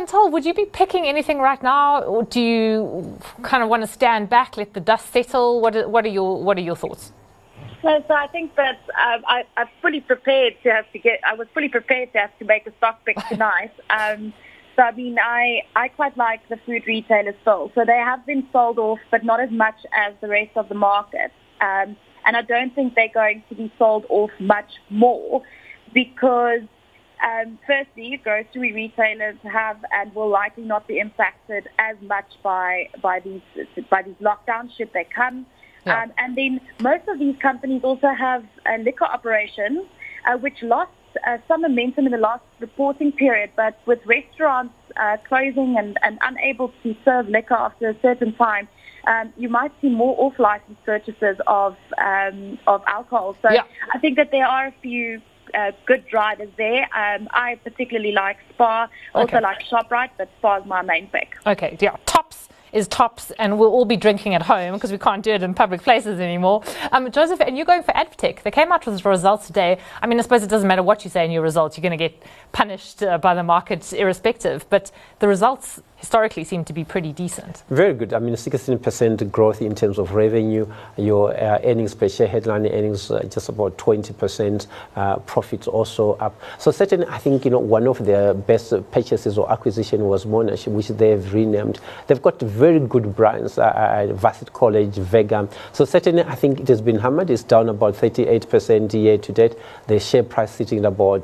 Chantal, would you be picking anything right now, or do you kind of want to stand back, let the dust settle? What are your thoughts? So I think that I was fully prepared to have to make a stock pick tonight. So I mean, I quite like the food retailers still. So they have been sold off, but not as much as the rest of the market. And I don't think they're going to be sold off much more because, firstly, grocery retailers have and will likely not be impacted as much by these lockdowns should they come. Yeah. And then most of these companies also have liquor operations, which lost some momentum in the last reporting period. But with restaurants closing and unable to serve liquor after a certain time, you might see more off-license purchases of alcohol. So yeah. I think that there are a few good drivers there. I particularly like Spar, also like ShopRite, but Spar is my main pick. Okay, yeah, Tops is Tops, and we'll all be drinking at home because we can't do it in public places anymore. Joseph, and you're going for Advtech. They came out with results today. I mean, I suppose it doesn't matter what you say in your results. You're going to get punished by the market irrespective, but the results historically seem to be pretty decent. Very good. I mean, 16% growth in terms of revenue. Your earnings per share, headline earnings, just about 20%. Profits also up. So certainly, I think, one of their best purchases or acquisition was Monash, which they've renamed. They've got very good brands, Varsity College, Vega. So certainly, I think it has been hammered. It's down about 38% year to date. The share price sitting at about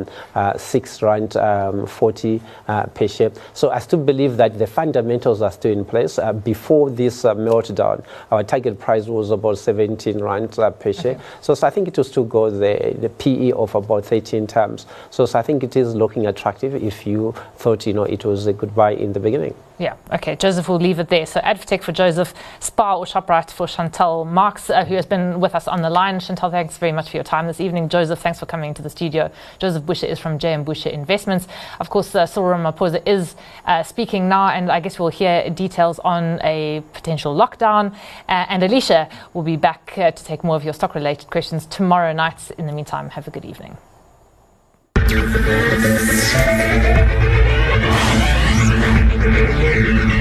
R6.40 per share. So I still believe that the fundamentals are still in place. Before this meltdown, our target price was about 17 rand per share. So I think it will still go the PE of about 13 times. So I think it is looking attractive if you thought it was a good buy in the beginning. Yeah, okay, Joseph, we'll leave it there. So Advtech for Joseph, Spar or ShopRite for Chantal Marx, who has been with us on the line. Chantal, thanks very much for your time this evening. Joseph, thanks for coming into the studio. Joseph Buescher is from JM Buescher Investments. Of course, Cyril Ramaphosa is speaking now, and I guess we'll hear details on a potential lockdown. And Alicia will be back to take more of your stock-related questions tomorrow night. In the meantime, have a good evening. Thank you.